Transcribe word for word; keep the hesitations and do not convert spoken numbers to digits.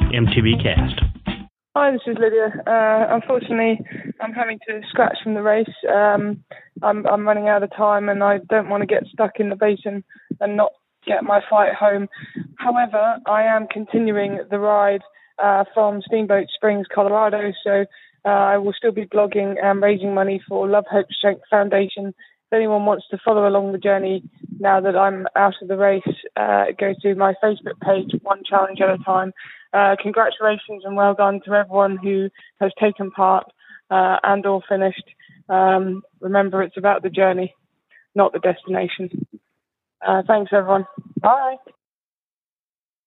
M T B Cast. Hi, this is Lydia. Uh, unfortunately, I'm having to scratch from the race. Um, I'm, I'm running out of time and I don't want to get stuck in the basin and not get my flight home. However, I am continuing the ride uh, from Steamboat Springs, Colorado, so uh, I will still be blogging and raising money for Love, Hope, Strength Foundation. If anyone wants to follow along the journey now that I'm out of the race, uh, go to my Facebook page, One Challenge at a Time. Uh, congratulations and well done to everyone who has taken part uh, and or finished. Um, remember, it's about the journey, not the destination. Uh, thanks, everyone. Bye.